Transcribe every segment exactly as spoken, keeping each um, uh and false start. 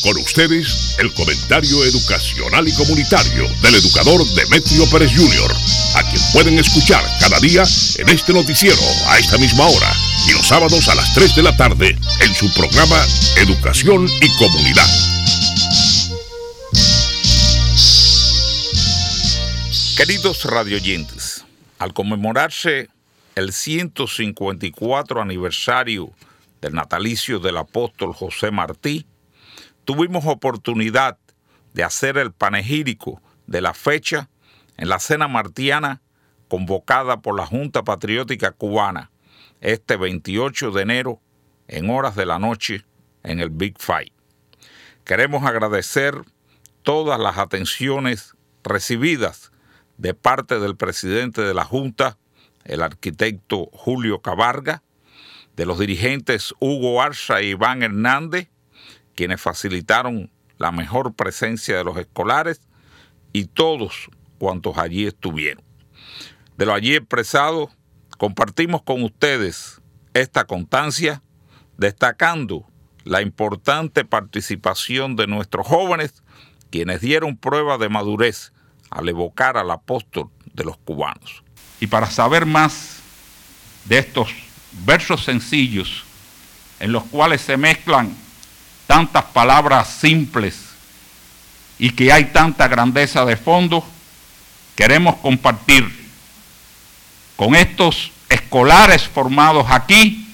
Con ustedes, el comentario educacional y comunitario del educador Demetrio Pérez junior, a quien pueden escuchar cada día en este noticiero a esta misma hora y los sábados a las tres de la tarde en su programa Educación y Comunidad. Queridos radioyentes, al conmemorarse el ciento cincuenta y cuatro aniversario del natalicio del apóstol José Martí, tuvimos oportunidad de hacer el panegírico de la fecha en la cena martiana convocada por la Junta Patriótica Cubana este veintiocho de enero en horas de la noche en el Big Five. Queremos agradecer todas las atenciones recibidas de parte del presidente de la Junta, el arquitecto Julio Cabarga, de los dirigentes Hugo Arza e Iván Hernández, quienes facilitaron la mejor presencia de los escolares, y todos cuantos allí estuvieron. De lo allí expresado, compartimos con ustedes esta constancia, destacando la importante participación de nuestros jóvenes, quienes dieron prueba de madurez al evocar al apóstol de los cubanos. Y para saber más de estos versos sencillos, en los cuales se mezclan tantas palabras simples y que hay tanta grandeza de fondo, queremos compartir con estos escolares formados aquí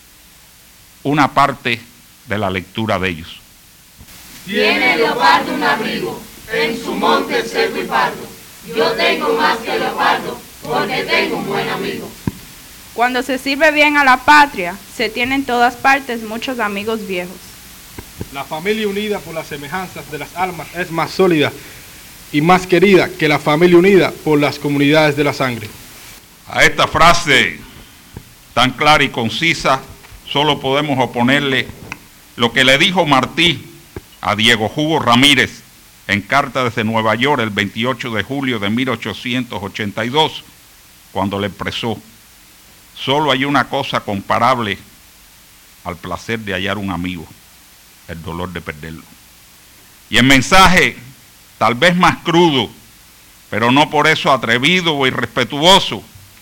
una parte de la lectura de ellos. Tiene leopardo un abrigo en su monte seco y pardo. Yo tengo más que leopardo porque tengo un buen amigo. Cuando se sirve bien a la patria, se tiene en todas partes muchos amigos viejos. La familia unida por las semejanzas de las almas es más sólida y más querida que la familia unida por las comunidades de la sangre. A esta frase tan clara y concisa solo podemos oponerle lo que le dijo Martí a Diego Hugo Ramírez en carta desde Nueva York el veintiocho de julio de mil ochocientos ochenta y dos, cuando le expresó: solo hay una cosa comparable al placer de hallar un amigo, el dolor de perderlo. Y el mensaje, tal vez más crudo, pero no por eso atrevido o irrespetuoso,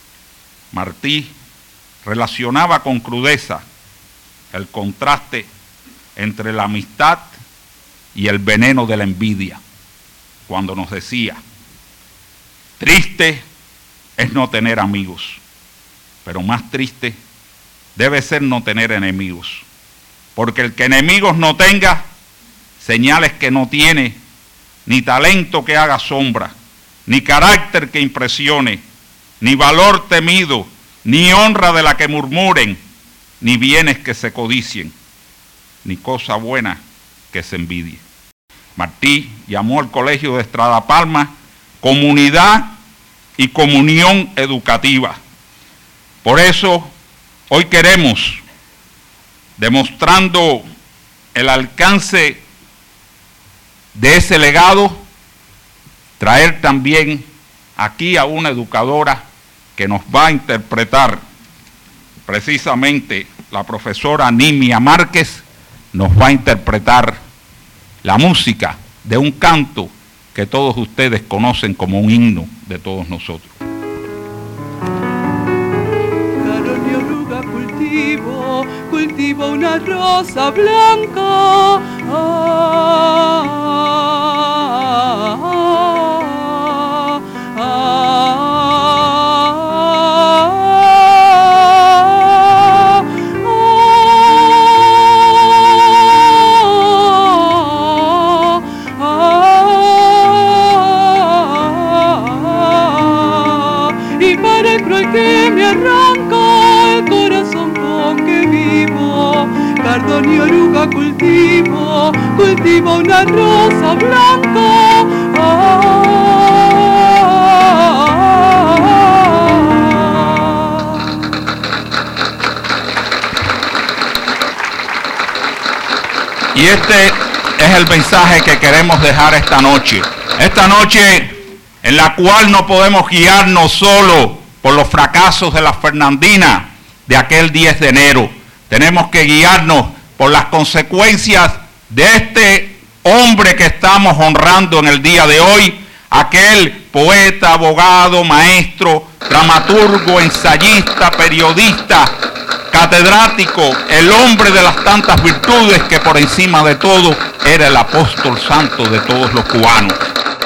Martí relacionaba con crudeza el contraste entre la amistad y el veneno de la envidia, cuando nos decía: triste es no tener amigos, pero más triste debe ser no tener enemigos, porque el que enemigos no tenga, señales que no tiene, ni talento que haga sombra, ni carácter que impresione, ni valor temido, ni honra de la que murmuren, ni bienes que se codicien, ni cosa buena que se envidie. Martí llamó al colegio de Estrada Palma comunidad y comunión educativa. Por eso, hoy queremos, demostrando el alcance de ese legado, traer también aquí a una educadora que nos va a interpretar, precisamente la profesora Nimia Márquez, nos va a interpretar la música de un canto que todos ustedes conocen como un himno de todos nosotros. Cultivo, cultivo una rosa blanca. Ah, ah, ah, ah, y para el cruel que me arranca el corazón con que vivo, cardón y oruga cultivo, cultivo una rosa blanca. Ah, Y este es el mensaje que queremos dejar esta noche. Esta noche en la cual no podemos guiarnos solo por los fracasos de la Fernandina de aquel diez de enero. Tenemos que guiarnos por las consecuencias de este hombre que estamos honrando en el día de hoy, aquel poeta, abogado, maestro, dramaturgo, ensayista, periodista, catedrático, el hombre de las tantas virtudes que por encima de todo era el apóstol santo de todos los cubanos.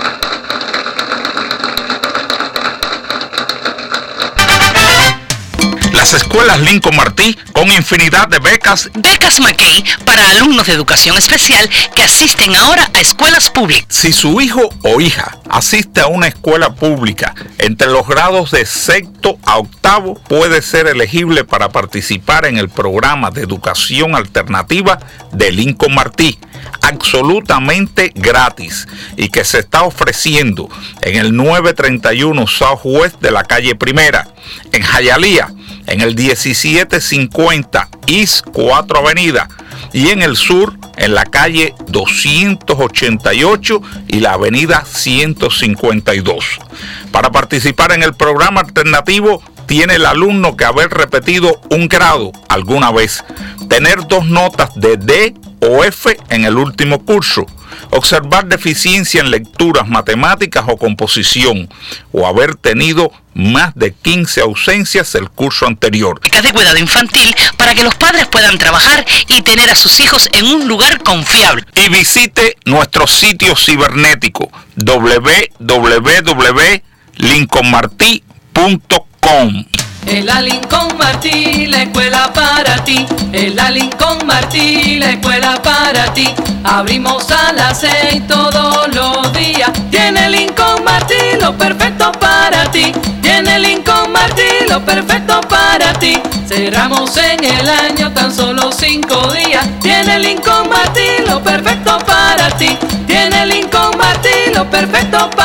Las escuelas Lincoln Martí con infinidad de becas. Becas McKay para alumnos de educación especial que asisten ahora a escuelas públicas. Si su hijo o hija asiste a una escuela pública entre los grados de sexto a octavo, puede ser elegible para participar en el programa de educación alternativa de Lincoln Martí, absolutamente gratis, y que se está ofreciendo en el novecientos treinta y uno Southwest de la calle Primera, en Hialeah, en el diecisiete cincuenta East cuatro Avenida, y en el sur, en la calle doscientos ochenta y ocho y la avenida ciento cincuenta y dos. Para participar en el programa alternativo, tiene el alumno que haber repetido un grado alguna vez, tener dos notas de D o F en el último curso, observar deficiencia en lecturas, matemáticas o composición, o haber tenido más de quince ausencias el curso anterior. Becas de cuidado infantil para que los padres puedan trabajar y tener a sus hijos en un lugar confiable. Y visite nuestro sitio cibernético doble u doble u doble u punto lincoln martí punto com. En la Lincoln Martí, la escuela para ti. En la Lincoln Martí, la escuela para ti. Abrimos a las seis todos los días. Tiene Lincoln Martí lo perfecto para ti. Tiene Lincoln Martí lo perfecto para ti. Cerramos en el año tan solo cinco días. Tiene Lincoln Martí lo perfecto para ti. Tiene Lincoln Martí lo perfecto